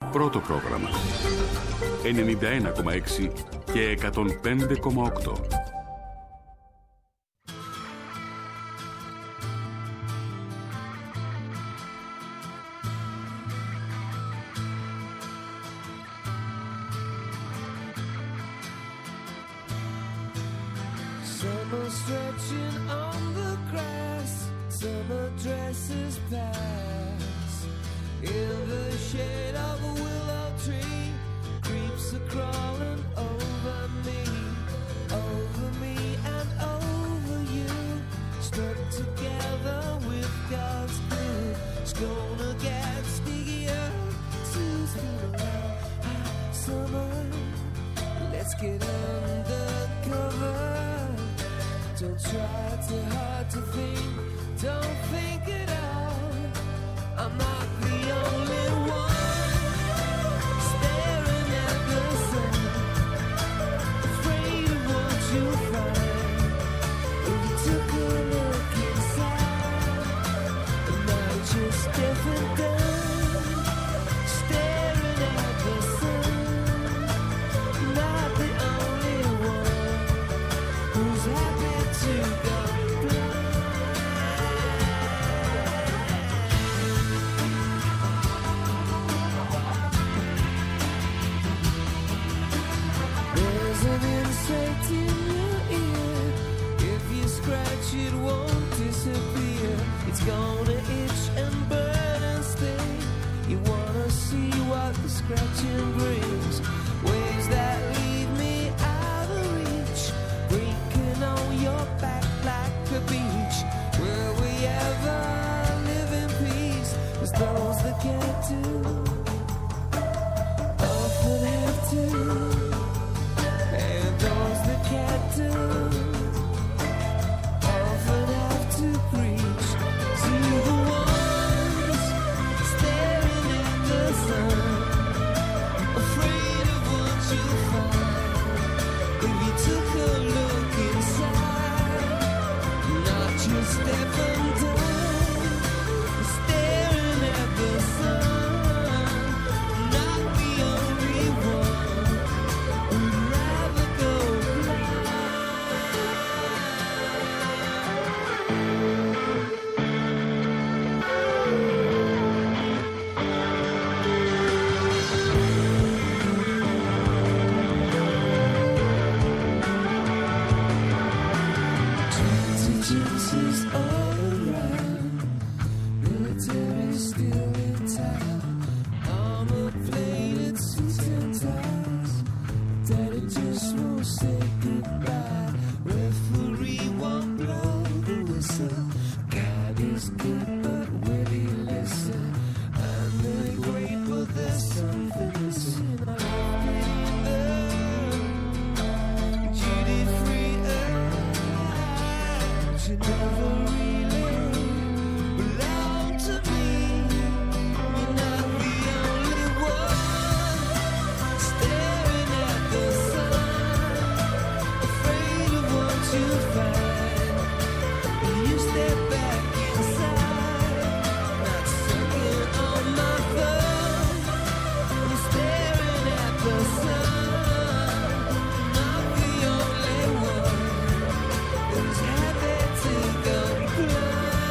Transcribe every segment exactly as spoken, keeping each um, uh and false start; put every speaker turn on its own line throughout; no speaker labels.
Πρώτο πρόγραμμα ενενήντα ένα κόμμα έξι και εκατόν πέντε κόμμα οκτώ.
Summer stretching on the grass, summer dresses pass. In the shade of a willow tree, creeps are crawling over me, over me and over you. Stuck together with God's glue, it's gonna get stickier. Sue's been around hot summer, let's get undercover. Don't try too hard to think, don't think at all. I'm not the only one staring at the sun, afraid of what you'll find if you took a look inside. And now just deaf and dumb, staring at the sun. Not the only one who's happy to go blind. There's an insect in your ear. If you scratch it won't disappear. It's gonna itch and burn and sting. You wanna see what the scratching brings. Waves that leave me out of reach, breaking on your back like a beach. Will we ever live in peace? There's those that can't do, often have to, and those that can't do, often have to preach to the ones staring at the sun, afraid of what you'll find if you took a look inside. Not just step undone, staring at the sun. Not the only one who'd rather go blind. Intelligences all around, military still in town. Armor plated suits and ties, daddy just won't say goodbye. Referee won't blow the whistle. God is good, but will he listen? I'm really great, but there's something missing. I love playing the duty free. You never really belong to me. You're not the only one staring at the sun, afraid of what you find when you step back inside. Not sucking on my thumb, I'm staring at the sun. Not the only one who's happy to go blind.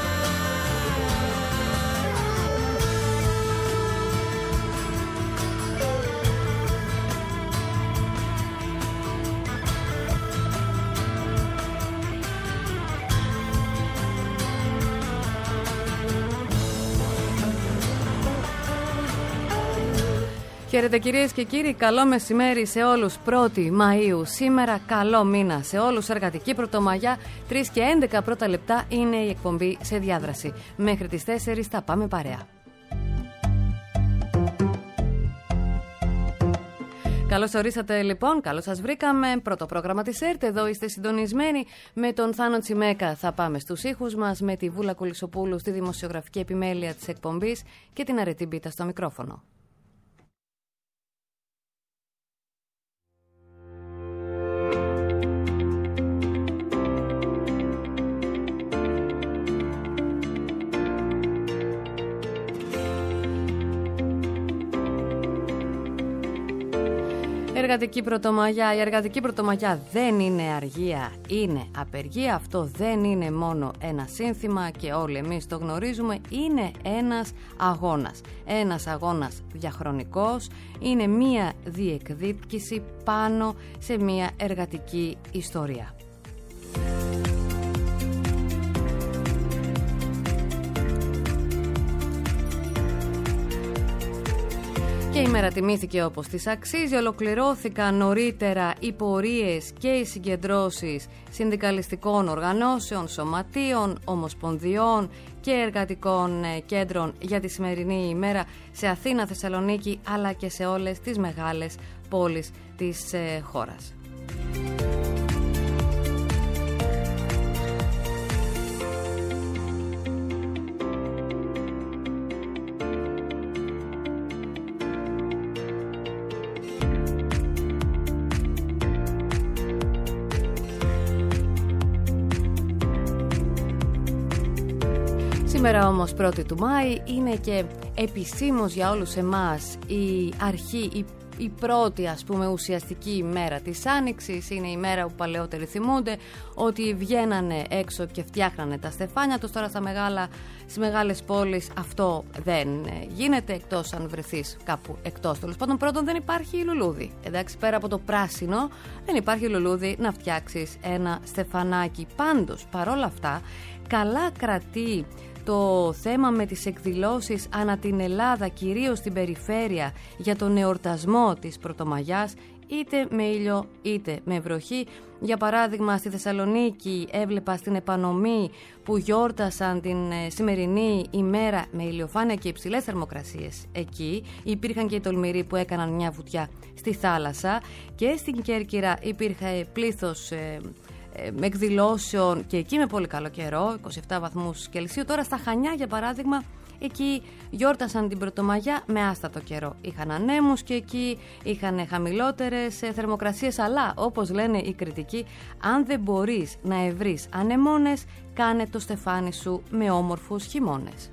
Χαίρετε κυρίες και κύριοι, καλό μεσημέρι σε όλους. πρώτη Μαΐου, σήμερα καλό μήνα σε όλους, εργατική πρωτομαγιά. Τρεις και έντεκα πρώτα λεπτά είναι η εκπομπή σε διάδραση. Μέχρι τις τέσσερις θα πάμε παρέα. Καλώς ορίσατε λοιπόν, καλώς σας βρήκαμε. Πρώτο πρόγραμμα της ΕΡΤ, εδώ είστε συντονισμένοι με τον Θάνο Τσιμέκα. Θα πάμε στους ήχους μας με τη Βούλα Κουλισσοπούλου στη δημοσιογραφική επιμέλεια της εκπομπής και την Αρετή Μπίτα στο μικρόφωνο. Εργατική Πρωτομαγιά. Η Εργατική Πρωτομαγιά δεν είναι αργία, είναι απεργία. Αυτό δεν είναι μόνο ένα σύνθημα και όλοι εμείς το γνωρίζουμε. Είναι ένας αγώνας. Ένας αγώνας διαχρονικός. Είναι μία διεκδίκηση πάνω σε μία εργατική ιστορία. Και η μέρα τιμήθηκε όπως της αξίζει. Ολοκληρώθηκαν νωρίτερα οι πορείες και οι συγκεντρώσεις συνδικαλιστικών οργανώσεων, σωματείων, ομοσπονδιών και εργατικών κέντρων για τη σημερινή ημέρα σε Αθήνα, Θεσσαλονίκη αλλά και σε όλες τις μεγάλες πόλεις της χώρας. Σήμερα όμως πρώτη του Μάη είναι και επισήμως για όλους εμάς η αρχή, η, η πρώτη ας πούμε ουσιαστική ημέρα της Άνοιξης. Είναι η μέρα που παλαιότεροι θυμούνται ότι βγαίνανε έξω και φτιάχνανε τα στεφάνια τους. Τώρα στα μεγάλα, στις μεγάλες πόλεις αυτό δεν γίνεται, εκτός αν βρεθείς κάπου εκτός. Τέλος πάντων, πρώτον δεν υπάρχει λουλούδι. Εντάξει, πέρα από το πράσινο δεν υπάρχει λουλούδι να φτιάξεις ένα στεφανάκι. Πάντως, παρόλα αυτά, καλά κρατεί το θέμα με τις εκδηλώσεις ανά την Ελλάδα, κυρίως στην περιφέρεια, για τον εορτασμό της Πρωτομαγιάς, είτε με ήλιο είτε με βροχή. Για παράδειγμα, στη Θεσσαλονίκη έβλεπα στην επανομή που γιόρτασαν την σημερινή ημέρα με ηλιοφάνεια και υψηλές θερμοκρασίες. Εκεί υπήρχαν και οι τολμηροί που έκαναν μια βουτιά στη θάλασσα, και στην Κέρκυρα υπήρχε πλήθος ε, με εκδηλώσεων και εκεί με πολύ καλό καιρό, είκοσι επτά βαθμούς Κελσίου. Τώρα στα Χανιά, για παράδειγμα, εκεί γιόρτασαν την Πρωτομαγιά με άστατο καιρό. Είχαν ανέμους και εκεί είχαν χαμηλότερες θερμοκρασίες, αλλά όπως λένε οι κριτικοί, αν δεν μπορείς να ευρείς ανεμόνες, κάνε το στεφάνι σου με όμορφους χειμώνες.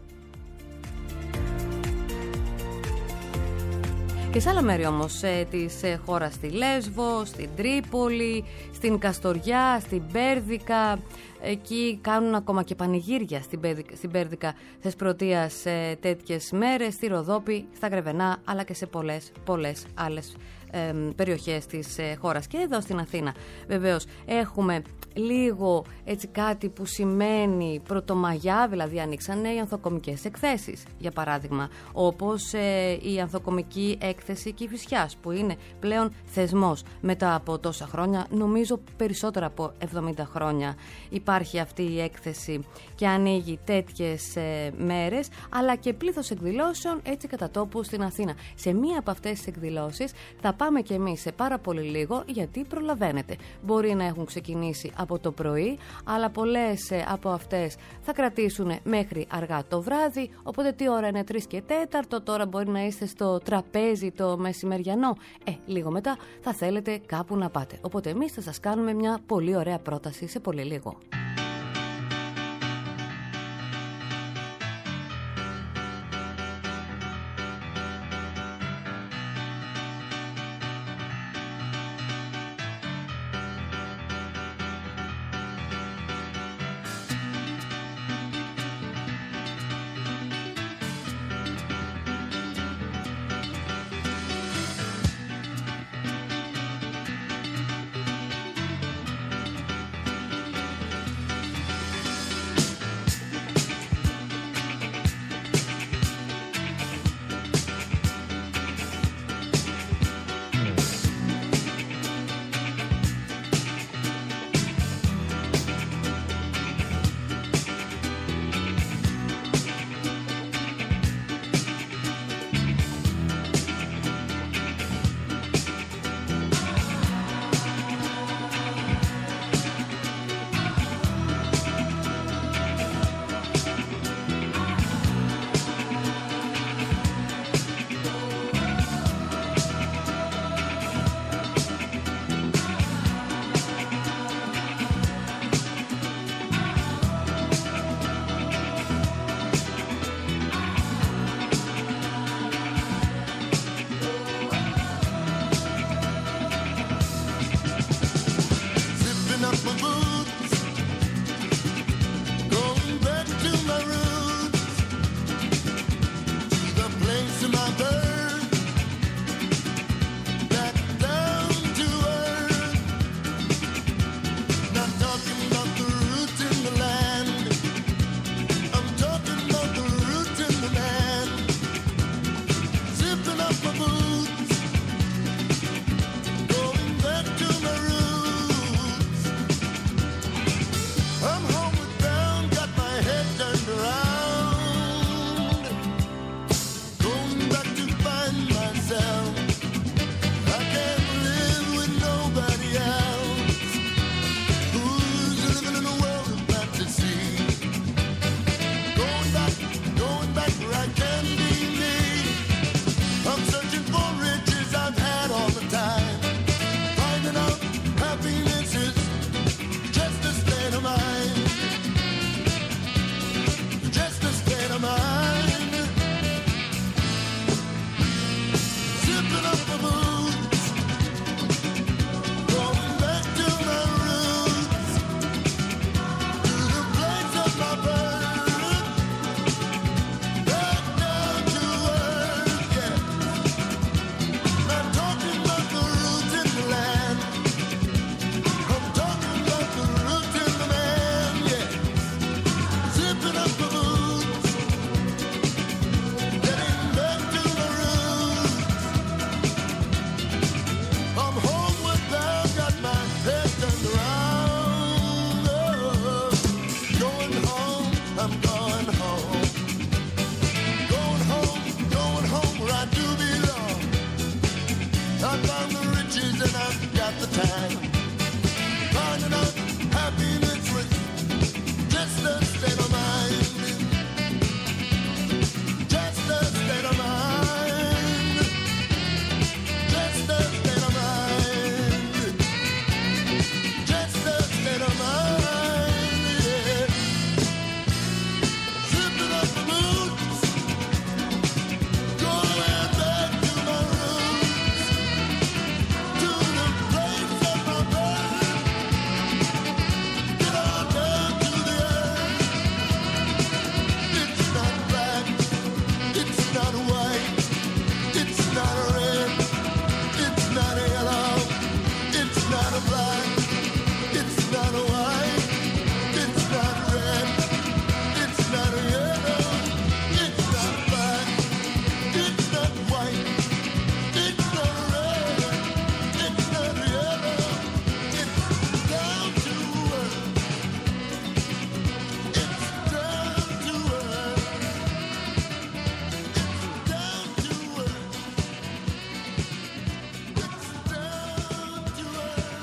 Και σε άλλα μέρη όμως ε, της ε, χώρας, στη Λέσβο, στην Τρίπολη, στην Καστοριά, στην Πέρδικα, εκεί κάνουν ακόμα και πανηγύρια στην Πέρδικα, στην Πέρδικα Θεσπρωτείας ε, τέτοιες μέρες, στη Ροδόπη, στα Γρεβενά, αλλά και σε πολλές, πολλές άλλες ε, περιοχές της ε, χώρας. Και εδώ στην Αθήνα βεβαίως έχουμε λίγο έτσι κάτι που σημαίνει Πρωτομαγιά, δηλαδή ανοίξανε οι ανθοκομικές εκθέσεις, για παράδειγμα, όπως ε, η ανθοκομική έκθεση Κηφισιάς, που είναι πλέον θεσμός μετά από τόσα χρόνια, νομίζω περισσότερα από εβδομήντα χρόνια υπάρχει αυτή η έκθεση και ανοίγει τέτοιες ε, μέρες, αλλά και πλήθος εκδηλώσεων έτσι κατά τόπου στην Αθήνα. Σε μία από αυτές τις εκδηλώσεις θα πάμε και εμείς σε πάρα πολύ λίγο, γιατί προλαβαίνετε. Μπορεί να έχουν ξεκινήσει από το πρωί, αλλά πολλές από αυτές θα κρατήσουν μέχρι αργά το βράδυ. Οπότε τι ώρα είναι? Τρεις και τέταρτο. Τώρα μπορεί να είστε στο τραπέζι το μεσημεριανό. Ε, λίγο μετά θα θέλετε κάπου να πάτε. Οπότε εμείς θα σας κάνουμε μια πολύ ωραία πρόταση σε πολύ λίγο.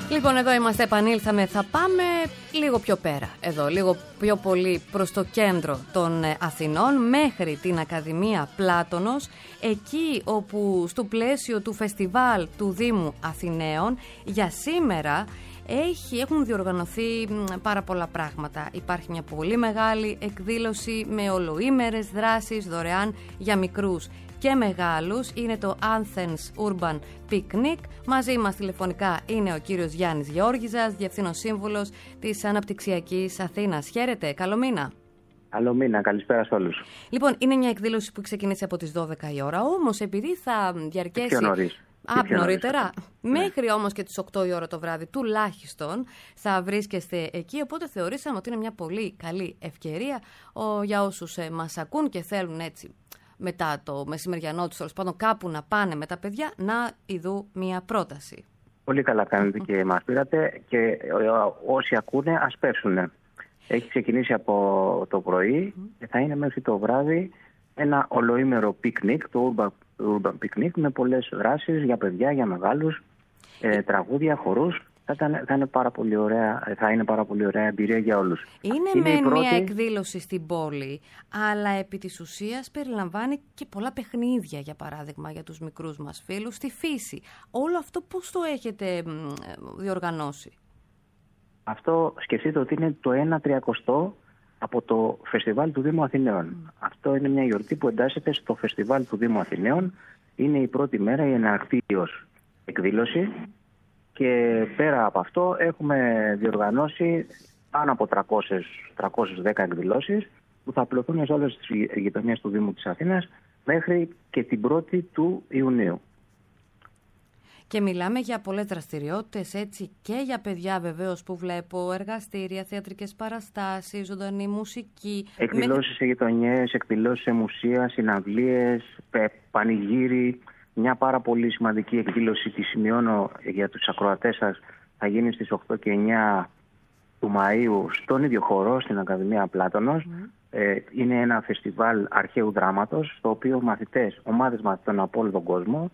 Λοιπόν, εδώ είμαστε, επανήλθαμε. Θα πάμε λίγο πιο πέρα, εδώ, λίγο πιο πολύ προς το κέντρο των Αθηνών, μέχρι την Ακαδημία Πλάτωνος, εκεί όπου στο πλαίσιο του φεστιβάλ του Δήμου Αθηναίων για σήμερα έχει, έχουν διοργανωθεί πάρα πολλά πράγματα. Υπάρχει μια πολύ μεγάλη εκδήλωση με ολοήμερες δράσεις δωρεάν για μικρούς και μεγάλους. Είναι το Athens Urban Picnic. Μαζί μας τηλεφωνικά είναι ο κύριος Γιάννης Γεώργιζας, Διευθύνων Σύμβουλος της Αναπτυξιακής Αθήνας. Χαίρετε, καλό μήνα.
Καλό μήνα, καλησπέρα σε όλους.
Λοιπόν, είναι μια εκδήλωση που ξεκινήσει από τις δώδεκα η ώρα, όμως επειδή θα διαρκέσει...
Πιο νωρίς.
Α, πιο νωρίτερα. Ναι. Μέχρι όμως και τις οκτώ η ώρα το βράδυ τουλάχιστον θα βρίσκεστε εκεί, οπότε θεωρήσαμε ότι είναι μια πολύ καλή ευκαιρία ο, για όσους ε, μας ακούν και θέλουν έτσι μετά το μεσημεριανό τους, τέλος πάντων κάπου να πάνε με τα παιδιά, να ειδού μια πρόταση.
Πολύ καλά κάνετε και μας πήρατε, και όσοι ακούνε ας πέσουνε. Έχει ξεκινήσει από το πρωί και θα είναι μέχρι το βράδυ ένα ολοήμερο πικνίκ, το Urban, Urban Picnic, με πολλές δράσεις για παιδιά, για μεγάλους, ε, τραγούδια, χορούς. Θα, ήταν, θα, είναι πάρα πολύ ωραία, θα είναι πάρα πολύ ωραία εμπειρία για όλους.
Είναι, είναι με πρώτη... μια εκδήλωση στην πόλη, αλλά επί της ουσίας περιλαμβάνει και πολλά παιχνίδια, για παράδειγμα, για τους μικρούς μας φίλους, στη φύση. Όλο αυτό πώς το έχετε διοργανώσει?
Αυτό σκεφτείτε ότι είναι το ένα τριακοστό από το φεστιβάλ του Δήμου Αθηναίων. Mm. Αυτό είναι μια γιορτή που εντάσσεται στο φεστιβάλ του Δήμου Αθηναίων. Είναι η πρώτη μέρα, η εναρκτήριος εκδήλωση. Και πέρα από αυτό έχουμε διοργανώσει πάνω από τριακόσιες, τριακόσιες δέκα εκδηλώσεις που θα απλωθούν σε όλες τις γειτονιές του Δήμου της Αθήνας μέχρι και την πρώτη του Ιουνίου.
Και μιλάμε για πολλές δραστηριότητες, έτσι, και για παιδιά βεβαίως που βλέπω, εργαστήρια, θεατρικές παραστάσεις, ζωντανή μουσική.
Εκδηλώσεις σε γειτονιές, εκδηλώσεις σε μουσεία, συναυλίες, πανηγύρι. Μια πάρα πολύ σημαντική εκδήλωση, τη σημειώνω για τους ακροατές σας, θα γίνει στις οκτώ και εννιά του Μαΐου στον ίδιο χώρο, στην Ακαδημία Πλάτωνος. Mm. Ε, είναι ένα φεστιβάλ αρχαίου δράματος, στο οποίο μαθητές, ομάδες μαθητών από όλο τον κόσμο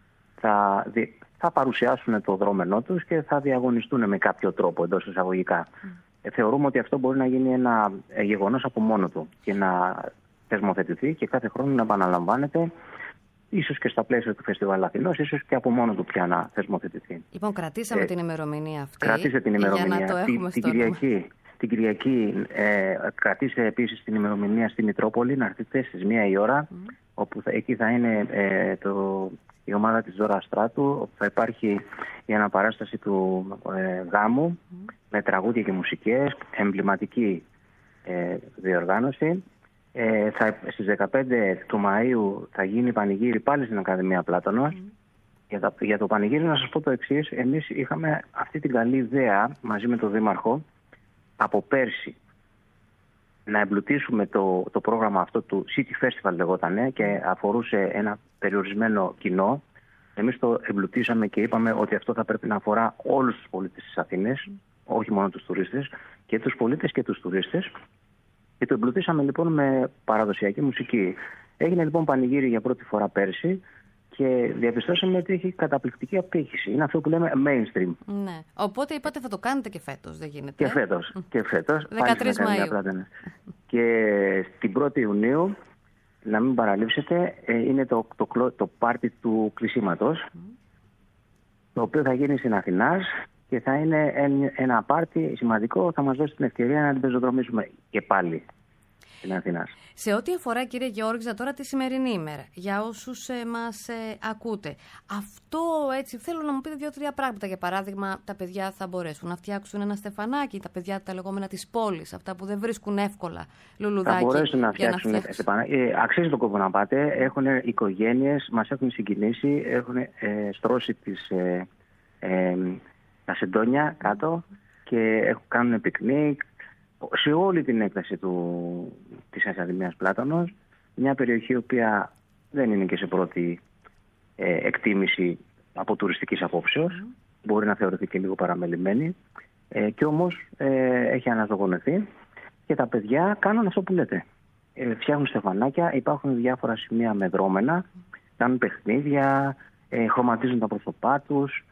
θα, θα παρουσιάσουν το δρόμενό τους και θα διαγωνιστούν με κάποιο τρόπο, εντός εισαγωγικά. Mm. Ε, θεωρούμε ότι αυτό μπορεί να γίνει ένα γεγονός από μόνο του και να θεσμοθετηθεί και κάθε χρόνο να επαναλαμβάνεται, ίσως και στα πλαίσια του Φεστιβάλ Αθηνός, ίσως και από μόνο του πια να θεσμοθετηθεί.
Λοιπόν, κρατήσαμε ε, την ημερομηνία αυτή.
Κρατήστε την ημερομηνία.
Για να το έχουμε
την,
στο
την Κυριακή, την Κυριακή ε, κρατήστε επίσης την ημερομηνία στη Μητρόπολη, να έρθετε στις μία η ώρα, mm. όπου θα, εκεί θα είναι ε, το, η ομάδα της Δώρα Στράτου, όπου θα υπάρχει η αναπαράσταση του ε, γάμου, mm. με τραγούδια και μουσικές, εμβληματική ε, διοργάνωση. Ε, θα, στις δεκαπέντε του Μαΐου θα γίνει πανηγύρι πάλι στην Ακαδημία Πλάτωνος. Mm. Για, τα, για το πανηγύρι να σας πω το εξής. Εμείς είχαμε αυτή την καλή ιδέα μαζί με τον Δήμαρχο από πέρσι να εμπλουτίσουμε το, το πρόγραμμα αυτό του City Festival λεγότανε και αφορούσε ένα περιορισμένο κοινό. Εμείς το εμπλουτίσαμε και είπαμε ότι αυτό θα πρέπει να αφορά όλους τους πολίτες της Αθήνας, mm. όχι μόνο τους τουρίστες, και τους πολίτες και τους τουρίστες. Και το εμπλουτίσαμε λοιπόν με παραδοσιακή μουσική. Έγινε λοιπόν πανηγύρι για πρώτη φορά πέρσι και διαπιστώσαμε ότι έχει καταπληκτική απήχηση. Είναι αυτό που λέμε mainstream.
Ναι. Οπότε είπατε θα το κάνετε και φέτος, δεν γίνεται?
Και φέτος. Και φέτος.
δεκατρείς Μαΐου.
Και την πρώτη Ιουνίου, να μην παραλείψετε, είναι το, το, το πάρτι του κλεισίματος, mm. το οποίο θα γίνει στην Αθηνάς. Και θα είναι ένα πάρτι σημαντικό, θα μας δώσει την ευκαιρία να την πεζοδρομήσουμε και πάλι στην Αθηνά.
Σε ό,τι αφορά, κύριε Γεώργιζα, τώρα τη σημερινή ημέρα, για όσους ε, μας ε, ακούτε, αυτό έτσι θέλω να μου πείτε δύο-τρία πράγματα. Για παράδειγμα, τα παιδιά θα μπορέσουν να φτιάξουν ένα στεφανάκι, τα παιδιά τα λεγόμενα της πόλης, αυτά που δεν βρίσκουν εύκολα λουλουδάκι.
Θα μπορέσουν να φτιάξουν ένα στεφανάκι. Ε, αξίζει το κόπο να πάτε. Έχουν οικογένειες, μας έχουν συγκινήσει, έχουν ε, στρώσει τις... Ε, ε, τα σεντόνια κάτω και κάνουν πικνίκ σε όλη την έκταση του, της Ακαδημίας Πλάτωνος. Μια περιοχή η οποία δεν είναι και σε πρώτη ε, εκτίμηση από τουριστικής απόψεως. Mm. Μπορεί να θεωρηθεί και λίγο παραμελημένη. Ε, και όμως ε, έχει αναζωογονηθεί και τα παιδιά κάνουν αυτό που λέτε. Ε, φτιάχνουν στεφανάκια, υπάρχουν διάφορα σημεία με δρόμενα, κάνουν παιχνίδια, ε, χρωματίζουν τα πρόσωπά τους.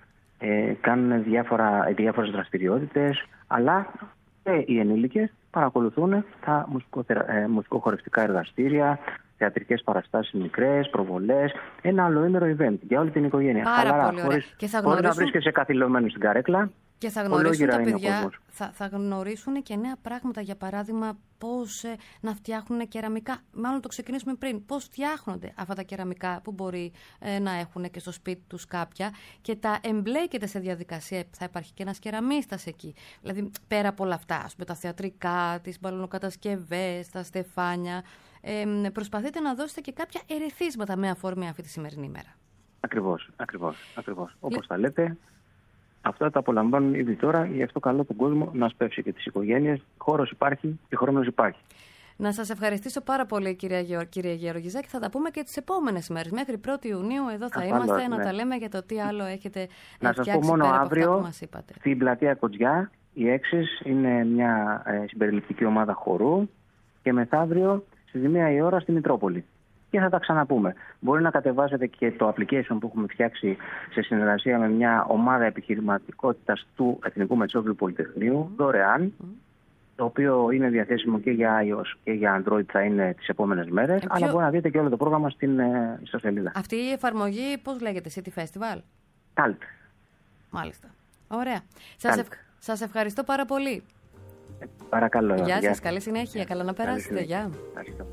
ε, κάνουν διάφορα, διάφορες δραστηριότητες, αλλά και οι ενήλικες παρακολουθούν τα μουσικοθερα... ε, μουσικοχορευτικά εργαστήρια, θεατρικές παραστάσεις μικρές, προβολές, ένα ολοήμερο event για όλη την οικογένεια.
Πάρα
Χαλαρά,
πολύ ωραία.
χωρίς,
Και θα
χωρίς
γνωρίσουν...
να βρίσκεσαι καθυλωμένο στην καρέκλα.
Και θα γνωρίσουν τα παιδιά,
ο
θα, θα γνωρίσουν και νέα πράγματα, για παράδειγμα πώς ε, να φτιάχνουν κεραμικά. Μάλλον το ξεκινήσουμε πριν. Πώς φτιάχνονται αυτά τα κεραμικά που μπορεί ε, να έχουν και στο σπίτι τους κάποια και τα εμπλέκεται σε διαδικασία. Θα υπάρχει και ένας κεραμίστας εκεί. Δηλαδή πέρα από όλα αυτά, ας πούμε, τα θεατρικά, τις μπαλονοκατασκευές, τα στεφάνια. Ε, προσπαθείτε να δώσετε και κάποια ερεθίσματα με αφορμή αυτή τη σημερινή μέρα.
Ακριβώς, ακριβώς, ακριβώς. Όπως τα λέτε. Αυτά τα απολαμβάνουν ήδη τώρα, γι' αυτό καλό τον κόσμο να σπεύσει και τις οικογένειες. Χώρος υπάρχει και χρόνος υπάρχει.
Να σας ευχαριστήσω πάρα πολύ, κυρία, Γεω... κυρία Γεωργιζάκη. Θα τα πούμε και τις επόμενες μέρες. Μέχρι πρώτη Ιουνίου εδώ θα
Ασφαλώς,
είμαστε
ναι.
να τα λέμε για το τι άλλο έχετε
να
φτιάξει.
σας πω μόνο
πέρα από
αύριο,
αυτά που μας είπατε.
στην πλατεία Κοτζιά, οι Έξις είναι μια ε, συμπεριληπτική ομάδα χορού και μεθαύριο στις μία η ώρα στη Μητρόπολη. Και θα τα ξαναπούμε. Μπορεί να κατεβάσετε και το application που έχουμε φτιάξει σε συνεργασία με μια ομάδα επιχειρηματικότητας του Εθνικού Μετσόβιου Πολυτεχνείου, mm. δωρεάν, mm. το οποίο είναι διαθέσιμο και για iOS και για Android, θα είναι τις επόμενες μέρες, ε, αλλά ποιο... μπορεί να δείτε και όλο το πρόγραμμα στην ε, ιστοσελίδα.
Αυτή η εφαρμογή πώς λέγεται, City Festival?
Talt.
Μάλιστα. Ωραία. Σας, ευ... σας ευχαριστώ πάρα πολύ.
Ε, παρακαλώ.
Γεια,
γεια
σας, καλή συνέχεια. Καλά να περάσετε. Γεια.
Ευχαριστώ.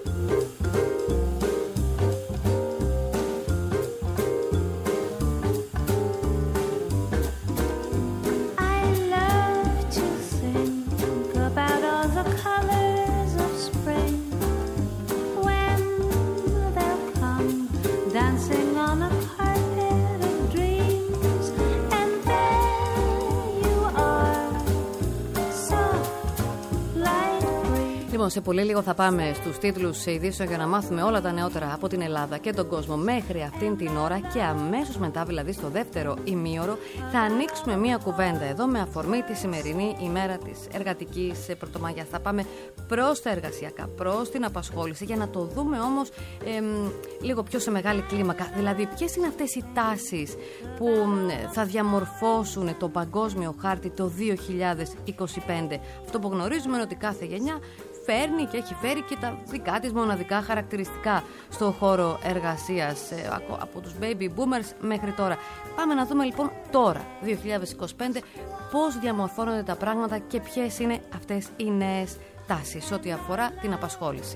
Λοιπόν, σε πολύ λίγο θα πάμε στους τίτλους ειδήσεων για να μάθουμε όλα τα νεότερα από την Ελλάδα και τον κόσμο μέχρι αυτήν την ώρα και αμέσως μετά, δηλαδή στο δεύτερο ημίωρο, θα ανοίξουμε μία κουβέντα εδώ με αφορμή τη σημερινή ημέρα της εργατικής πρωτομαγιάς. Θα πάμε προς τα εργασιακά, προς την απασχόληση για να το δούμε όμως εμ, λίγο πιο σε μεγάλη κλίμακα. Δηλαδή, ποιες είναι αυτές οι τάσεις που θα διαμορφώσουν το παγκόσμιο χάρτη το δύο χιλιάδες είκοσι πέντε. Αυτό που γνωρίζουμε είναι ότι κάθε γενιά φέρνει και έχει φέρει και τα δικά της μοναδικά χαρακτηριστικά στον χώρο εργασίας, από τους baby boomers μέχρι τώρα. Πάμε να δούμε λοιπόν τώρα, δύο χιλιάδες είκοσι πέντε, πώς διαμορφώνονται τα πράγματα και ποιες είναι αυτές οι νέες τάσεις ό,τι αφορά την απασχόληση.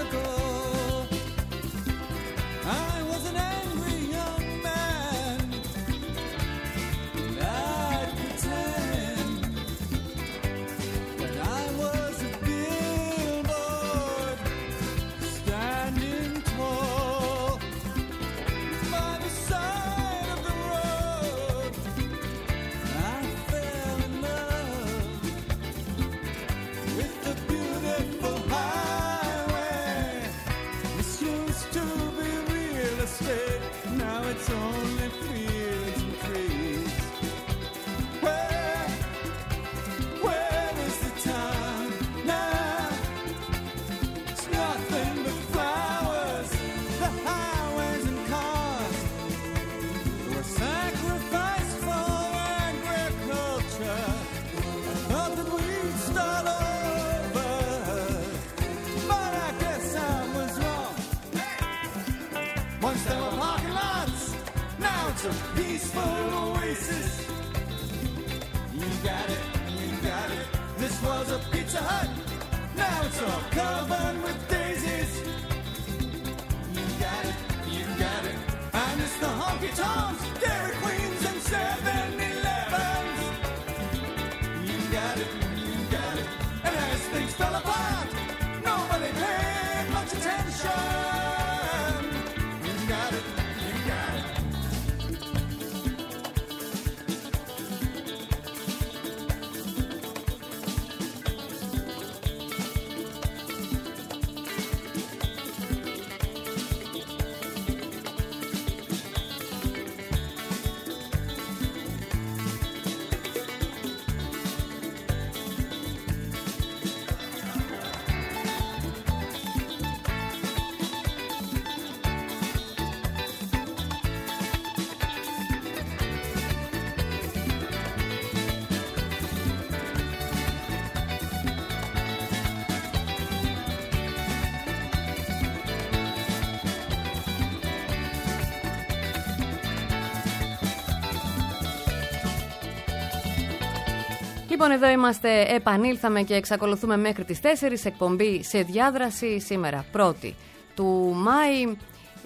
Λοιπόν, εδώ είμαστε, επανήλθαμε και εξακολουθούμε μέχρι τις τέσσερις, εκπομπή σε διάδραση σήμερα, πρώτη του Μάη.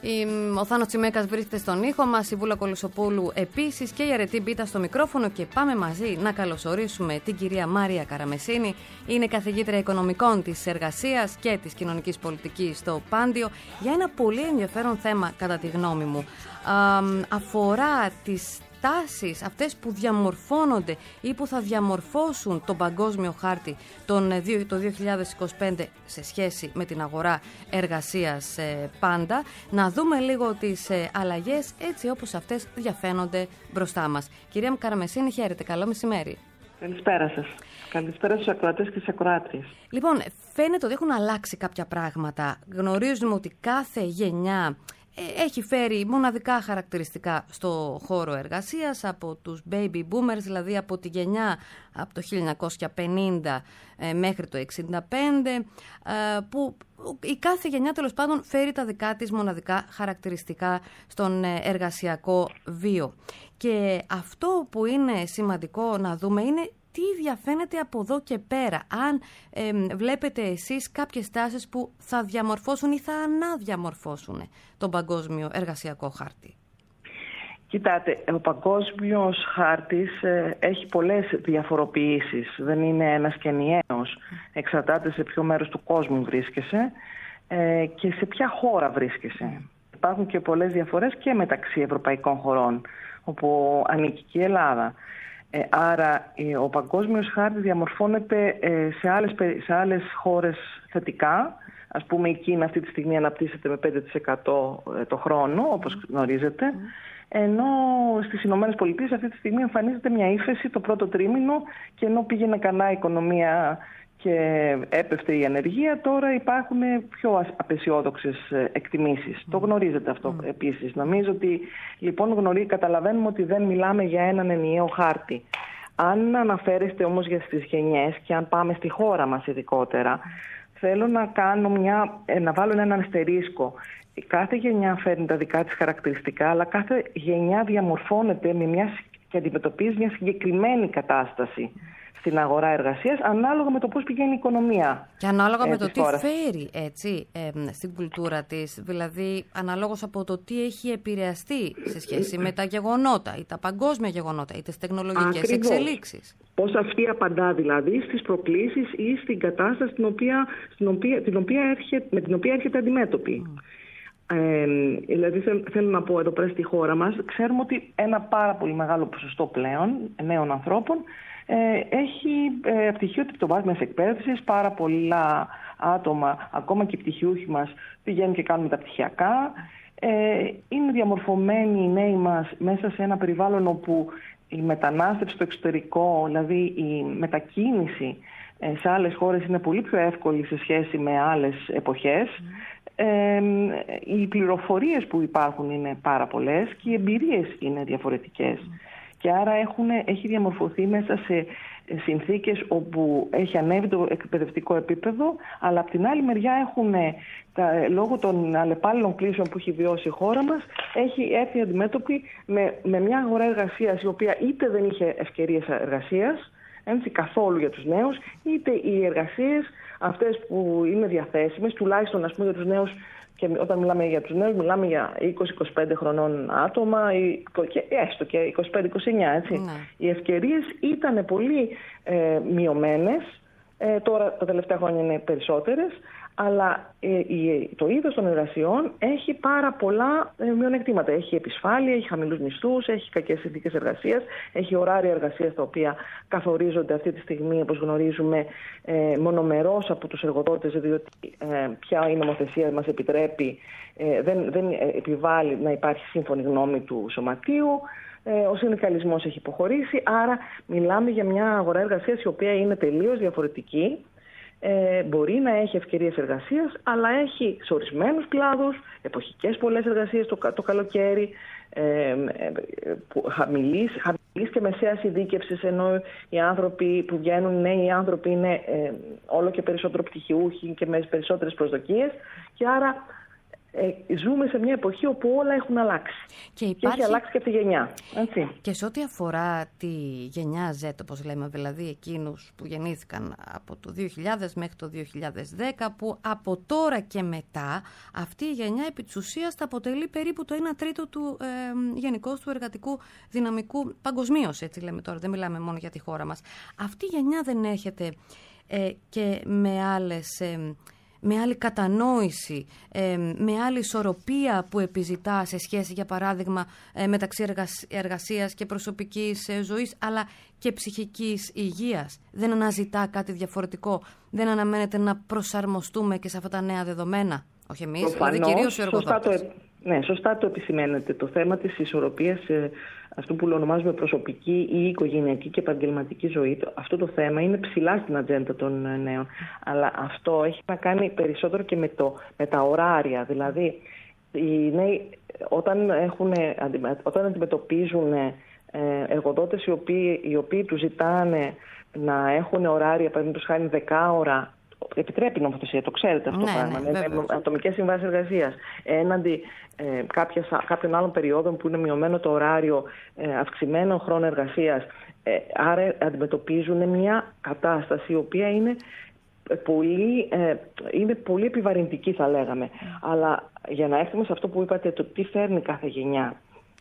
Ο Θάνος Τσιμέκας βρίσκεται στον ήχο μας, η Βούλα Κολυσοπούλου επίσης και η Αρετή Μπίτα στο μικρόφωνο και πάμε μαζί να καλωσορίσουμε την κυρία Μάρια Καραμεσίνη. Είναι καθηγήτρια οικονομικών της εργασίας και της κοινωνικής πολιτικής στο Πάντιο για ένα πολύ ενδιαφέρον θέμα κατά τη γνώμη μου. Α, αφορά τις τάσεις αυτές που διαμορφώνονται ή που θα διαμορφώσουν τον παγκόσμιο χάρτη τον, το δύο χιλιάδες είκοσι πέντε σε σχέση με την αγορά εργασίας ε, πάντα. Να δούμε λίγο τις ε, αλλαγές έτσι όπως αυτές διαφαίνονται μπροστά μας. Κυρία Καραμεσίνη, χαίρετε. Καλό μεσημέρι.
Καλησπέρα σας. Καλησπέρα στους ακροατές και στις ακροάτριες.
Λοιπόν, φαίνεται ότι έχουν αλλάξει κάποια πράγματα. Γνωρίζουμε ότι κάθε γενιά έχει φέρει μοναδικά χαρακτηριστικά στο χώρο εργασίας, από τους baby boomers, δηλαδή από τη γενιά από το χίλια εννιακόσια πενήντα μέχρι το εξήντα πέντε, που η κάθε γενιά τέλος πάντων φέρει τα δικά της μοναδικά χαρακτηριστικά στον εργασιακό βίο. Και αυτό που είναι σημαντικό να δούμε είναι τι διαφαίνεται από εδώ και πέρα. Αν ε, βλέπετε εσείς κάποιες τάσεις που θα διαμορφώσουν ή θα αναδιαμορφώσουν τον παγκόσμιο εργασιακό χάρτη.
Κοιτάτε, ο παγκόσμιος χάρτης ε, έχει πολλές διαφοροποιήσεις. Δεν είναι ένας και ενιαίος. Εξαρτάται σε ποιο μέρος του κόσμου βρίσκεσαι ε, και σε ποια χώρα βρίσκεσαι. Υπάρχουν και πολλές διαφορές και μεταξύ ευρωπαϊκών χωρών, όπου ανήκει και η Ελλάδα. Ε, άρα ε, ο παγκόσμιος χάρτης διαμορφώνεται ε, σε, άλλες, σε άλλες χώρες θετικά. Ας πούμε η Κίνα αυτή τη στιγμή αναπτύσσεται με πέντε τοις εκατό το χρόνο, όπως γνωρίζετε, ενώ στις Ηνωμένες Πολιτείες αυτή τη στιγμή εμφανίζεται μια ύφεση το πρώτο τρίμηνο και ενώ πήγαινε καλά η οικονομία και έπεφτε η ανεργία, τώρα υπάρχουν πιο απεσιόδοξες εκτιμήσεις. Mm. Το γνωρίζετε αυτό mm. επίσης. Νομίζω ότι λοιπόν γνωρί, καταλαβαίνουμε ότι δεν μιλάμε για έναν ενιαίο χάρτη. Αν αναφέρεστε όμως για τις γενιές και αν πάμε στη χώρα μας ειδικότερα, θέλω να, κάνω μια, να βάλω έναν αστερίσκο. Κάθε γενιά φέρνει τα δικά της χαρακτηριστικά, αλλά κάθε γενιά διαμορφώνεται με μια, και αντιμετωπίζει μια συγκεκριμένη κατάσταση στην αγορά εργασίας, ανάλογα με το πώς πηγαίνει η οικονομία.
Και ανάλογα
ε,
με το τι
χώρας.
φέρει, έτσι, ε, στην κουλτούρα της, δηλαδή αναλόγως από το τι έχει επηρεαστεί σε σχέση με τα γεγονότα ή τα παγκόσμια γεγονότα ή τις τεχνολογικές
Ακριβώς.
εξελίξεις.
Πώς αυτή απαντά δηλαδή στις προκλήσεις ή στην κατάσταση την οποία, στην οποία, την οποία έρχεται, με την οποία έρχεται αντιμέτωπη. Mm. Ε, δηλαδή θέλ, θέλω να πω εδώ πέρα στη χώρα μας, ξέρουμε ότι ένα πάρα πολύ μεγάλο ποσοστό πλέον νέων ανθρώπων ε, έχει ε, πτυχίο τριτοβάθμιας εκπαίδευσης. Πάρα πολλά άτομα, ακόμα και οι πτυχιούχοι μας, πηγαίνουν και κάνουν μεταπτυχιακά. Ε, είναι διαμορφωμένοι οι νέοι μας μέσα σε ένα περιβάλλον όπου η μετανάστευση στο εξωτερικό, δηλαδή η μετακίνηση σε άλλες χώρες είναι πολύ πιο εύκολη σε σχέση με άλλες εποχές. Mm. Ε, οι πληροφορίες που υπάρχουν είναι πάρα πολλές και οι εμπειρίες είναι διαφορετικές. Mm. Και άρα έχουν, έχει διαμορφωθεί μέσα σε συνθήκες όπου έχει ανέβει το εκπαιδευτικό επίπεδο, αλλά από την άλλη μεριά έχουν, τα, λόγω των αλλεπάλληλων κλίσεων που έχει βιώσει η χώρα μας, έχει έρθει αντιμέτωπη με, με μια αγορά εργασίας η οποία είτε δεν είχε ευκαιρίες εργασίας, έτσι, καθόλου για τους νέους, είτε οι εργασίες αυτές που είναι διαθέσιμες, τουλάχιστον ας πούμε για τους νέους, και όταν μιλάμε για τους νέους μιλάμε για είκοσι με είκοσι πέντε χρονών άτομα, και έστω και είκοσι πέντε είκοσι εννιά, έτσι. Ναι. Οι ευκαιρίες ήταν πολύ ε, μειωμένες, ε, τώρα τα τελευταία χρόνια είναι περισσότερες, αλλά ε, η, το είδος των εργασιών έχει πάρα πολλά ε, μειονεκτήματα. Έχει επισφάλεια, έχει χαμηλούς μισθούς, έχει κακές συνθήκες εργασίας, έχει ωράρια εργασίας τα οποία καθορίζονται αυτή τη στιγμή, όπως γνωρίζουμε, ε, μονομερώς από τους εργοδότες, διότι ε, πια η νομοθεσία μας επιτρέπει, ε, δεν, δεν επιβάλλει να υπάρχει σύμφωνη γνώμη του σωματείου. Ο συνδικαλισμός έχει υποχωρήσει, άρα μιλάμε για μια αγορά εργασίας η οποία είναι τελείως διαφορετική. Ε, μπορεί να έχει ευκαιρίες εργασίας, αλλά έχει σε ορισμένους κλάδους εποχικές πολλές εργασίες το, το καλοκαίρι, ε, ε, χαμηλής, χαμηλής και μεσαίας ειδίκευσης, ενώ οι άνθρωποι που βγαίνουν, νέοι άνθρωποι, είναι ε, όλο και περισσότερο πτυχιούχοι και με περισσότερες προσδοκίες, και άρα Ε, ζούμε σε μια εποχή όπου όλα έχουν αλλάξει. Και, υπάρχει... και έχει αλλάξει και τη γενιά. Έτσι.
Και σε ό,τι αφορά τη γενιά Z, όπως λέμε, δηλαδή εκείνους που γεννήθηκαν από το δύο χιλιάδες μέχρι το δύο χιλιάδες δέκα, που από τώρα και μετά αυτή η γενιά επί της ουσίας θα αποτελεί περίπου το ένα τρίτο του ε, γενικώς του εργατικού δυναμικού παγκοσμίως, έτσι λέμε τώρα, δεν μιλάμε μόνο για τη χώρα μας. Αυτή η γενιά δεν έρχεται ε, και με άλλες... Ε, με άλλη κατανόηση, ε, με άλλη ισορροπία που επιζητά σε σχέση, για παράδειγμα, ε, μεταξύ εργασ... εργασίας και προσωπικής ε, ζωής, αλλά και ψυχικής υγείας. Δεν αναζητά κάτι διαφορετικό, δεν αναμένεται να προσαρμοστούμε και σε αυτά τα νέα δεδομένα. Όχι εμείς, δηλαδή κυρίως οι εργοδότες.
Ναι, σωστά το επισημαίνετε. Το θέμα της ισορροπίας, ε, αυτό που ονομάζουμε προσωπική ή οικογενειακή και επαγγελματική ζωή, αυτό το θέμα είναι ψηλά στην ατζέντα των νέων. Αλλά αυτό έχει να κάνει περισσότερο και με, το, με τα ωράρια. Δηλαδή, οι νέοι όταν, έχουν, όταν αντιμετωπίζουν ε, εργοδότες οι οποίοι, οι οποίοι τους ζητάνε να έχουν ωράρια, παραδείγματος χάρη δέκα ώρα, επιτρέπει η νομοθεσία, το ξέρετε αυτό το
ναι,
πράγμα,
ναι,
με ατομικές συμβάσεις εργασίας, έναντι ε, κάποιες, κάποιων άλλων περιόδων που είναι μειωμένο το ωράριο, ε, αυξημένο χρόνο εργασίας. Ε, άρα αντιμετωπίζουν μια κατάσταση η οποία είναι πολύ, ε, είναι πολύ επιβαρυντική, θα λέγαμε. Mm. Αλλά για να έρθουμε σε αυτό που είπατε, το τι φέρνει κάθε γενιά,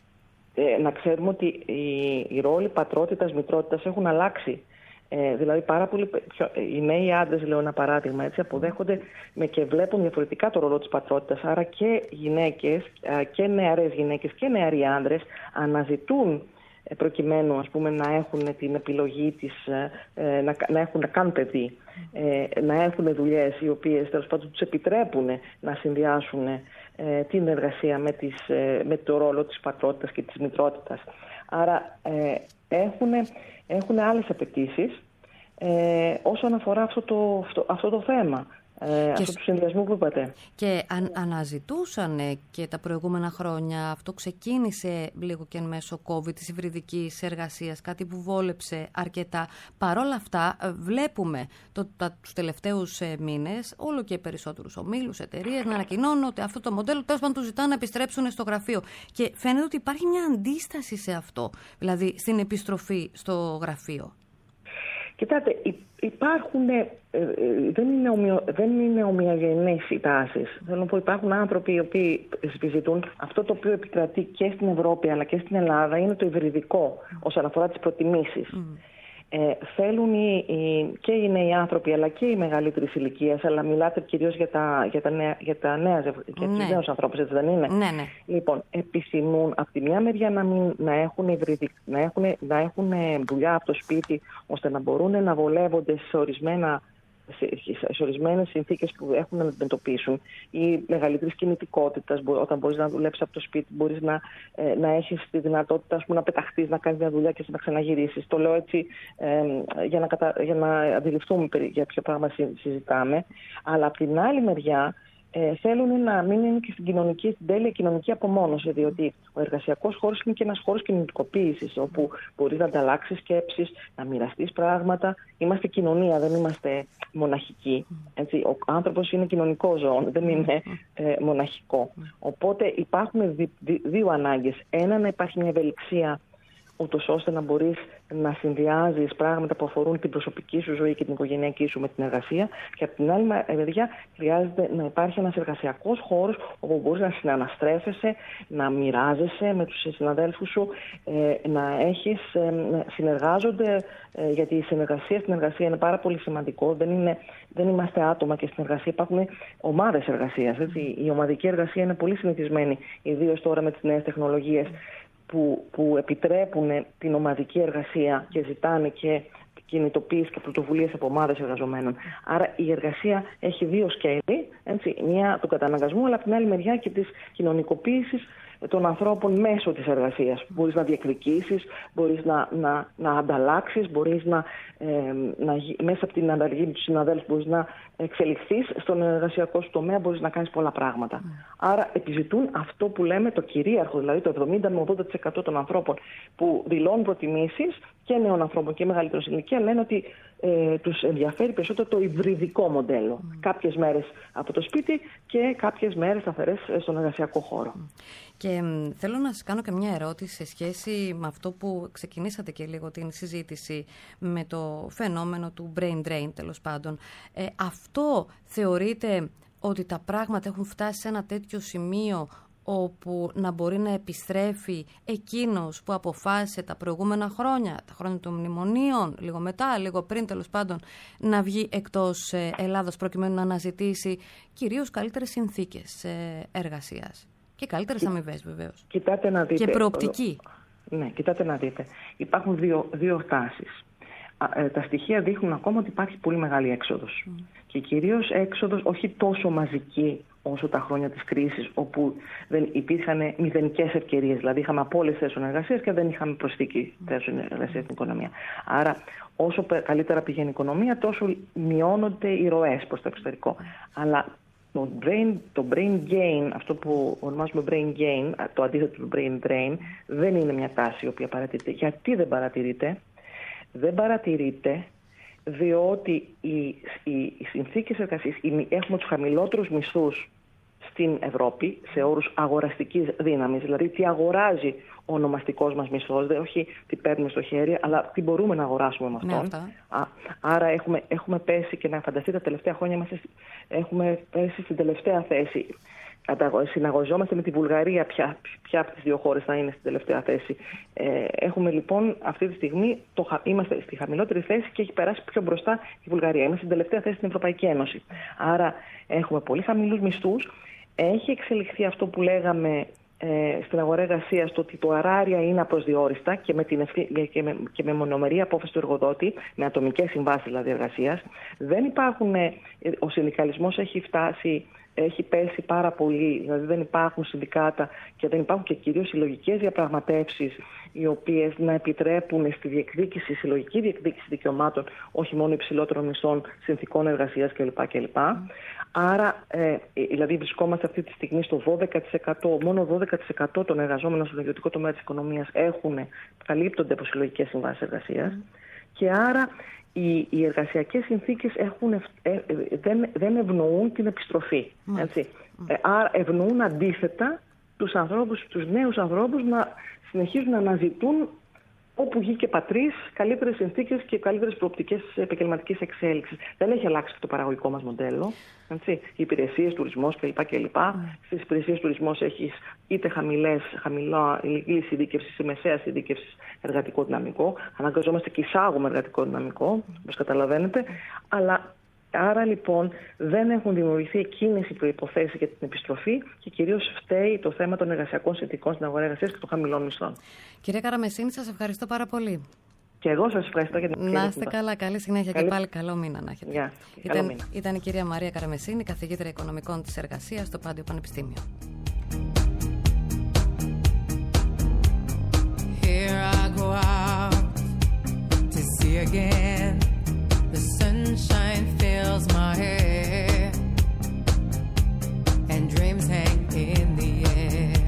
ε, να ξέρουμε ότι οι, οι ρόλοι πατρότητας, μητρότητας έχουν αλλάξει. Ε, δηλαδή πάρα πολύ πιο, οι νέοι άντρες, λέω ένα παράδειγμα, έτσι, αποδέχονται με και βλέπουν διαφορετικά το ρόλο της πατρότητας, άρα και γυναίκες, και νεαρές γυναίκες και νεαροί άντρες αναζητούν ε, προκειμένου, ας πούμε, να έχουν την επιλογή της, ε, να, να, έχουν, να κάνουν παιδί, ε, να έχουν δουλειές οι οποίες τέλος πάντων τους επιτρέπουν να συνδυάσουν ε, την εργασία με, τις, ε, με το ρόλο της πατρότητας και της μητρότητας. Άρα ε, έχουν, έχουν άλλες απαιτήσεις ε, όσον αφορά αυτό το, αυτό, αυτό το θέμα, ε, αυτό το συνδυασμό που είπατε.
Και αν, αναζητούσαν και τα προηγούμενα χρόνια, αυτό ξεκίνησε λίγο και εν μέσω COVID, της υβριδικής εργασίας, κάτι που βόλεψε αρκετά. Παρ' όλα αυτά βλέπουμε το, τα, τους τελευταίους μήνες όλο και περισσότερους ομίλους, εταιρείες να ανακοινώνουν ότι αυτό το μοντέλο τέλος πάντων τους ζητά να επιστρέψουν στο γραφείο. Και φαίνεται ότι υπάρχει μια αντίσταση σε αυτό, δηλαδή στην επιστροφή στο γραφείο.
Κοιτάτε, υπάρχουν, ε, ε, δεν είναι, ομοιο, δεν είναι ομοιογενείς οι τάσεις. Θέλω να πω, υπάρχουν άνθρωποι οι οποίοι συζητούν αυτό το οποίο επικρατεί και στην Ευρώπη αλλά και στην Ελλάδα είναι το υβριδικό όσον αφορά τις προτιμήσεις. Mm. Ε, θέλουν οι, οι, και οι νέοι άνθρωποι αλλά και οι μεγαλύτερης ηλικίας, αλλά μιλάτε κυρίως για τα, για τα νέα, για τα νέα για τους ναι. νέους ανθρώπους, έτσι δεν είναι?
Ναι, ναι.
Λοιπόν, επιθυμούν από τη μια μεριά να, μην, να, έχουν υβριδικ, να, έχουν, να έχουν δουλειά από το σπίτι, ώστε να μπορούν να βολεύονται σε ορισμένα σε ορισμένες συνθήκες που έχουν να αντιμετωπίσουν, ή μεγαλύτερης κινητικότητας. Όταν μπορείς να δουλέψεις από το σπίτι, μπορείς να, ε, να έχεις τη δυνατότητα, ας πούμε, να πεταχτείς, να κάνεις μια δουλειά και να ξαναγυρίσεις. Το λέω έτσι ε, για, να κατα... για να αντιληφθούμε για ποιο πράγμα συζητάμε. Αλλά από την άλλη μεριά, Ε, θέλουν να μην είναι και στην κοινωνική, στην τέλεια κοινωνική απομόνωση, διότι ο εργασιακός χώρος είναι και ένας χώρος κοινωνικοποίησης, όπου μπορείς να ανταλλάξεις σκέψεις, να μοιραστείς πράγματα. Είμαστε κοινωνία, δεν είμαστε μοναχικοί. Έτσι. Ο άνθρωπος είναι κοινωνικό ζώο, δεν είναι ε, μοναχικό. Οπότε υπάρχουν δι, δι, δύο ανάγκες. Ένα, να υπάρχει μια ευελιξία, ούτως ώστε να μπορείς να συνδυάζεις πράγματα που αφορούν την προσωπική σου ζωή και την οικογενειακή σου με την εργασία. Και από την άλλη μεριά χρειάζεται να υπάρχει ένας εργασιακός χώρος όπου μπορείς να συναναστρέφεσαι, να μοιράζεσαι με τους συναδέλφους σου, να έχεις, να συνεργάζονται, γιατί η συνεργασία στην εργασία είναι πάρα πολύ σημαντικό. Δεν, είναι, δεν είμαστε άτομα και στην εργασία υπάρχουν ομάδες εργασίας. Έτσι. Η ομαδική εργασία είναι πολύ συνηθισμένη, ιδίως τώρα με τις νέες τεχνολογίες, Που, που επιτρέπουν την ομαδική εργασία και ζητάνε και κινητοποίηση και πρωτοβουλίες από ομάδες εργαζομένων. Άρα η εργασία έχει δύο σκέλη, έτσι, μία του καταναγκασμού, αλλά από την άλλη μεριά και της κοινωνικοποίησης των ανθρώπων μέσω της εργασίας. Μπορείς να διεκδικήσεις, μπορείς να, να, να ανταλλάξεις, μπορείς να, ε, να, μέσα από την ανταλλαγή με τους συναδέλφους μπορείς να εξελιχθείς στον εργασιακό σου τομέα, μπορείς να κάνεις πολλά πράγματα. Mm. Άρα επιζητούν αυτό που λέμε το κυρίαρχο, δηλαδή το εβδομήντα με ογδόντα τοις εκατό των ανθρώπων που δηλώνουν προτιμήσεις και νέων ανθρώπων και μεγαλύτερων σε ηλικία λένε ότι ε, τους ενδιαφέρει περισσότερο το υβριδικό μοντέλο. Mm. Κάποιες μέρες από το σπίτι και κάποιες μέρες σταθερές στον εργασιακό χώρο. Mm.
Και μ, θέλω να σας κάνω και μια ερώτηση σε σχέση με αυτό που ξεκινήσατε και λίγο την συζήτηση με το φαινόμενο του brain drain, τέλος πάντων. Ε, αυτό θεωρείτε ότι τα πράγματα έχουν φτάσει σε ένα τέτοιο σημείο όπου να μπορεί να επιστρέφει εκείνος που αποφάσισε τα προηγούμενα χρόνια, τα χρόνια των μνημονίων, λίγο μετά, λίγο πριν τέλος πάντων, να βγει εκτός Ελλάδας προκειμένου να αναζητήσει κυρίως καλύτερες συνθήκες εργασίας και καλύτερες αμοιβές βεβαίως.
Κοιτάτε να δείτε.
Και προοπτική.
Ναι, κοιτάτε να δείτε. Υπάρχουν δύο, δύο τάσεις. Τα στοιχεία δείχνουν ακόμα ότι υπάρχει πολύ μεγάλη έξοδος. Mm. Και κυρίως έξοδος όχι τόσο μαζική όσο τα χρόνια της κρίσης, όπου δεν υπήρχαν μηδενικές ευκαιρίες. Δηλαδή είχαμε απώλειες θέσεων εργασίας και δεν είχαμε προσθήκη θέσεων εργασίας στην οικονομία. Άρα όσο καλύτερα πηγαίνει η οικονομία, τόσο μειώνονται οι ροές προς το εξωτερικό. Mm. Αλλά το brain, το brain gain, αυτό που ονομάζουμε brain gain, το αντίθετο του brain drain, δεν είναι μια τάση η οποία παρατηρείται. Γιατί δεν παρατηρείται? Δεν παρατηρείται διότι οι, οι, οι συνθήκες εργασίας, οι, έχουμε τους χαμηλότερους μισθούς στην Ευρώπη σε όρους αγοραστικής δύναμης, δηλαδή τι αγοράζει ο ονομαστικός μας μισθός, δεν όχι τι παίρνουμε στο χέρι, αλλά τι μπορούμε να αγοράσουμε με αυτόν. Ναι, Α, άρα έχουμε, έχουμε πέσει, και να φανταστείτε τα τελευταία χρόνια είμαστε, έχουμε πέσει στην τελευταία θέση. Συναγωνιζόμαστε με τη Βουλγαρία, ποια, ποια από τις δύο χώρες θα είναι στην τελευταία θέση. Ε, έχουμε λοιπόν αυτή τη στιγμή, το, είμαστε στη χαμηλότερη θέση και έχει περάσει πιο μπροστά η Βουλγαρία. Είμαστε στην τελευταία θέση στην Ευρωπαϊκή Ένωση. Άρα έχουμε πολύ χαμηλούς μισθούς. Έχει εξελιχθεί αυτό που λέγαμε ε, στην αγορά εργασίας, το ότι το αράρια είναι απροσδιόριστα και με, την ευθύ, και με, και με μονομερή απόφαση του εργοδότη, με ατομικές συμβάσεις δηλαδή εργασίας. Δεν υπάρχουν, ε, ο συνδικαλισμός έχει φτάσει... Έχει πέσει πάρα πολύ, δηλαδή δεν υπάρχουν συνδικάτα και δεν υπάρχουν και κυρίως συλλογικές διαπραγματεύσεις οι οποίες να επιτρέπουν στη διεκδίκηση, συλλογική διεκδίκηση δικαιωμάτων, όχι μόνο υψηλότερων μισθών, συνθηκών εργασίας κλπ. κλπ. Mm. Άρα, ε, δηλαδή βρισκόμαστε αυτή τη στιγμή στο δώδεκα τοις εκατό, μόνο δώδεκα τοις εκατό των εργαζόμενων στον ιδιωτικό τομέα της οικονομίας έχουν, καλύπτονται από συλλογικές συμβάσεις εργασίας. Mm. Και άρα οι, οι εργασιακές συνθήκες έχουν, ε, ε, δεν, δεν ευνοούν την επιστροφή. Mm. Έτσι. Mm. Ε, άρα ευνοούν αντίθετα τους ανθρώπους, τους νέους ανθρώπους να συνεχίζουν να αναζητούν όπου βγήκε πατρίς, καλύτερες συνθήκες και καλύτερες προοπτικές επαγγελματικής εξέλιξης. Δεν έχει αλλάξει το παραγωγικό μας μοντέλο. Έτσι. Οι υπηρεσίες, τουρισμός κλπ. κλπ. Mm. Στις υπηρεσίες τουρισμός έχεις είτε χαμηλές, χαμηλά ηλικία ειδίκευσης ή μεσαία ειδίκευσης εργατικό δυναμικό. Αναγκαζόμαστε και εισάγουμε εργατικό δυναμικό, όπως καταλαβαίνετε. Αλλά άρα λοιπόν δεν έχουν δημιουργηθεί εκείνες οι προϋποθέσεις για την επιστροφή και κυρίως φταίει το θέμα των εργασιακών συνθηκών στην αγορά εργασίας και των χαμηλών μισθών.
Κυρία Καραμεσίνη, σας ευχαριστώ πάρα πολύ.
Και εγώ σας ευχαριστώ για την ευκαιρία.
Να είστε καλά, καλή συνέχεια καλή... και πάλι καλό μήνα να έχετε.
Yeah,
ήταν,
μήνα.
ήταν η κυρία Μαρία Καραμεσίνη, καθηγήτρια Οικονομικών της Εργασίας στο Πάντιο Πανεπιστήμιο.
Here I go out to see again. The sunshine fills my hair and dreams hang in the air.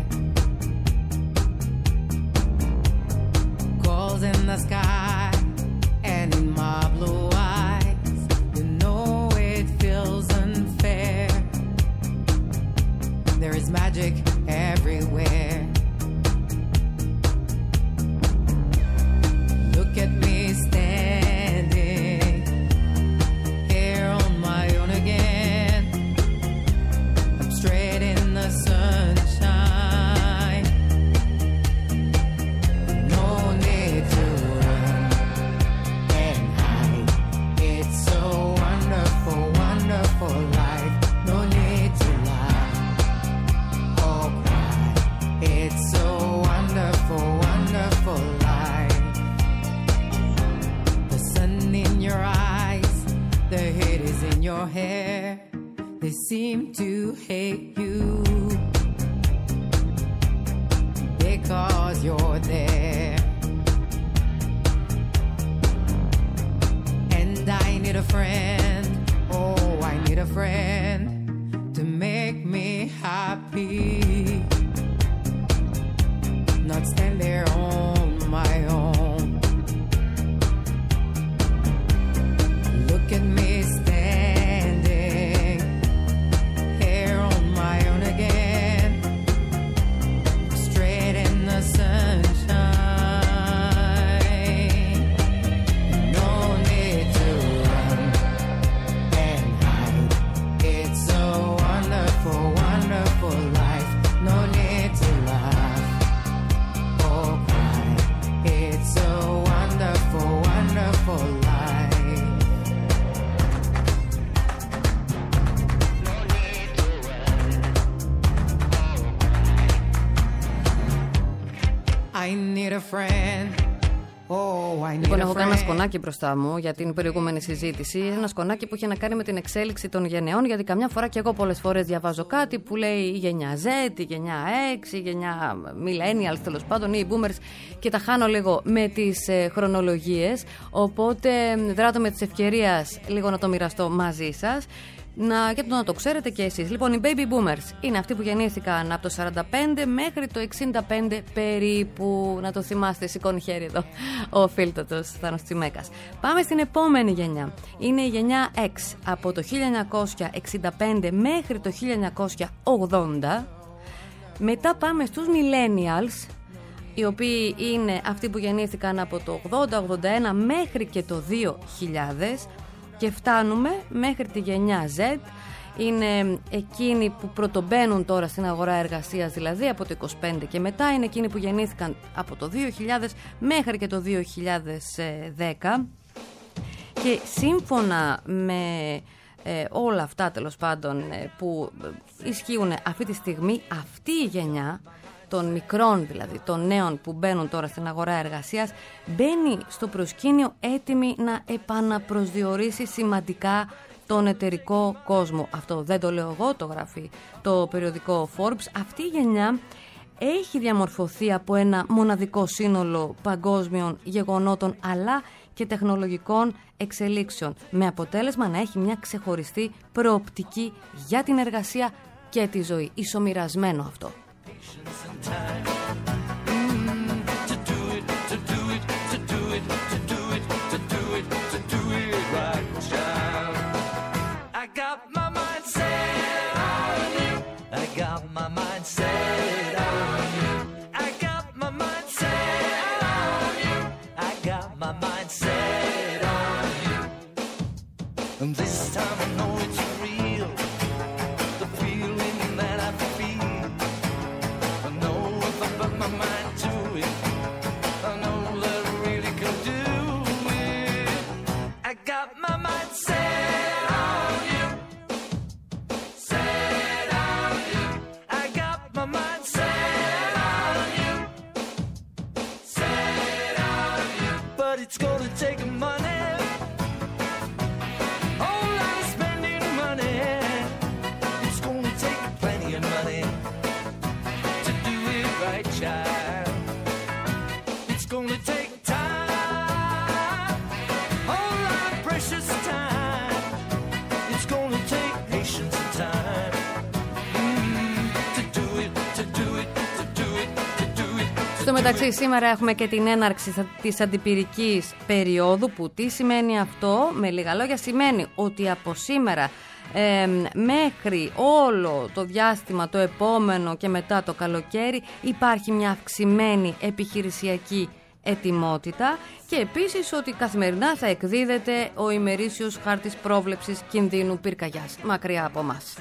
Calls in the sky and in my blue eyes. You know it feels unfair. There is magic everywhere. Look at me standing here on my own again. I'm straight in the sunshine. No need to run and hide. It's so wonderful, wonderful life. No need to lie or cry. It's so wonderful, wonderful life. The sun in your eyes, the heat is in your hair. They seem to hate you because you're there. And I need a friend, oh, I need a friend to make me happy. Not stand there on my own. Look at me standing here on my own again, straight in the sunshine. No need to run and hide. It's so wonderful, wonderful life. No need to laugh or cry. It's so wonderful, wonderful life. I need a friend. Oh, I need
Λοιπόν,
a
έχω
friend.
κάνει ένα σκονάκι μπροστά μου για την προηγούμενη συζήτηση. Ένα σκονάκι που είχε να κάνει με την εξέλιξη των γενεών, γιατί καμιά φορά και εγώ πολλές φορές διαβάζω κάτι που λέει η γενιά Z, η γενιά X, η γενιά Millennials τέλος πάντων, ή οι Boomers, και τα χάνω λίγο με τις ε, χρονολογίες. Οπότε δράτω με τις ευκαιρίες λίγο να το μοιραστώ μαζί σας. Να, και να το ξέρετε και εσείς. Λοιπόν, οι Baby Boomers είναι αυτοί που γεννήθηκαν από το σαράντα πέντε μέχρι το εξήντα πέντε περίπου. Να το θυμάστε, σηκώνει χέρι εδώ ο φίλτατος Θάνος Τσιμέκας. Πάμε στην επόμενη γενιά. Είναι η γενιά X από το χίλια εννιακόσια εξήντα πέντε μέχρι το χίλια εννιακόσια ογδόντα. Μετά πάμε στους Millennials, οι οποίοι είναι αυτοί που γεννήθηκαν από το ογδόντα ογδόντα ένα μέχρι και το δύο χιλιάδες. Και φτάνουμε μέχρι τη γενιά Z, είναι εκείνοι που πρωτομπαίνουν τώρα στην αγορά εργασίας, δηλαδή από το είκοσι πέντε και μετά, είναι εκείνοι που γεννήθηκαν από το δύο χιλιάδες μέχρι και το δύο χιλιάδες δέκα. Και σύμφωνα με ε, όλα αυτά τέλος πάντων ε, που ισχύουν αυτή τη στιγμή, αυτή η γενιά των μικρών, δηλαδή των νέων που μπαίνουν τώρα στην αγορά εργασίας, μπαίνει στο προσκήνιο έτοιμη να επαναπροσδιορίσει σημαντικά τον εταιρικό κόσμο. Αυτό δεν το λέω εγώ, το γράφει το περιοδικό Forbes. Αυτή η γενιά έχει διαμορφωθεί από ένα μοναδικό σύνολο παγκόσμιων γεγονότων αλλά και τεχνολογικών εξελίξεων, με αποτέλεσμα να έχει μια ξεχωριστή προοπτική για την εργασία και τη ζωή. Ισομοιρασμένο αυτό. Στο μεταξύ, σήμερα έχουμε και την έναρξη της αντιπυρικής περίοδου. Που τι σημαίνει αυτό? Με λίγα λόγια, σημαίνει ότι από σήμερα ε, μέχρι όλο το διάστημα το επόμενο και μετά το καλοκαίρι υπάρχει μια αυξημένη επιχειρησιακή ετοιμότητα και επίσης ότι καθημερινά θα εκδίδεται ο ημερήσιος χάρτης πρόβλεψης κινδύνου πυρκαγιάς μακριά από μας.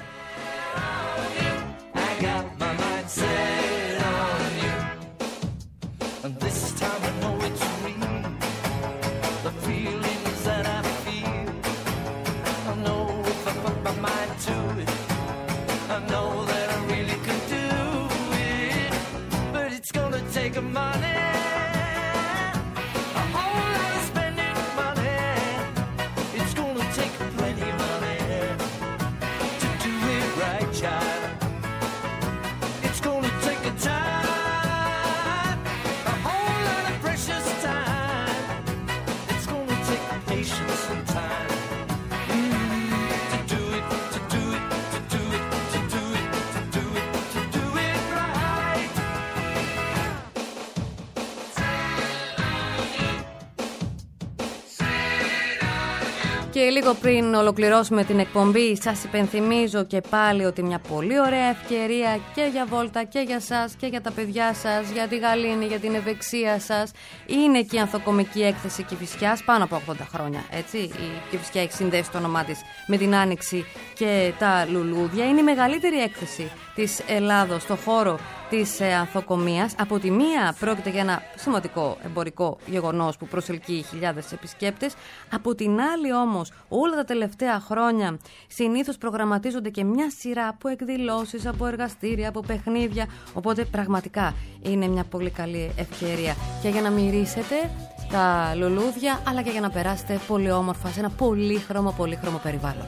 Και λίγο πριν ολοκληρώσουμε την εκπομπή, σας υπενθυμίζω και πάλι ότι μια πολύ ωραία ευκαιρία και για Βόλτα και για σας και για τα παιδιά σας, για τη Γαλήνη, για την ευεξία σας, είναι και η ανθοκομική έκθεση Κηφισιάς, πάνω από ογδόντα χρόνια, έτσι. Η Κηφισιά έχει συνδέσει το όνομά της με την Άνοιξη και τα λουλούδια. Είναι η μεγαλύτερη έκθεση της Ελλάδος στο χώρο της ανθοκομείας. Από τη μία πρόκειται για ένα σημαντικό εμπορικό γεγονός που προσελκύει χιλιάδες επισκέπτες. Από την άλλη όμως, όλα τα τελευταία χρόνια συνήθως προγραμματίζονται και μια σειρά από εκδηλώσεις, από εργαστήρια, από παιχνίδια. Οπότε πραγματικά είναι μια πολύ καλή ευκαιρία και για να μυρίσετε τα λουλούδια, αλλά και για να περάσετε πολύ όμορφα σε ένα πολύχρωμο, πολύχρωμο περιβάλλον.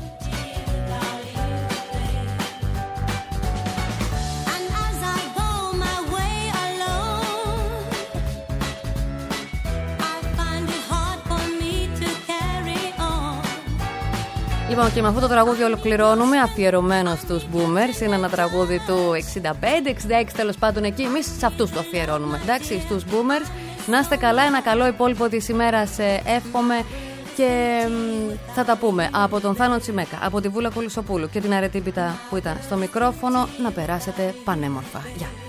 Λοιπόν, και με αυτό το τραγούδι ολοκληρώνουμε, αφιερωμένο στους Boomers. Είναι ένα τραγούδι του εξήντα πέντε εξήντα έξι, τέλος πάντων εκεί. Εμείς σε αυτούς το αφιερώνουμε, εντάξει, στους Boomers. Να είστε καλά, ένα καλό υπόλοιπο της ημέρας εύχομαι και θα τα πούμε από τον Θάνο Τσιμέκα, από τη Βούλα Κολυσοπούλου και την Αρετή Πίτα που ήταν στο μικρόφωνο. Να περάσετε πανέμορφα. Γεια.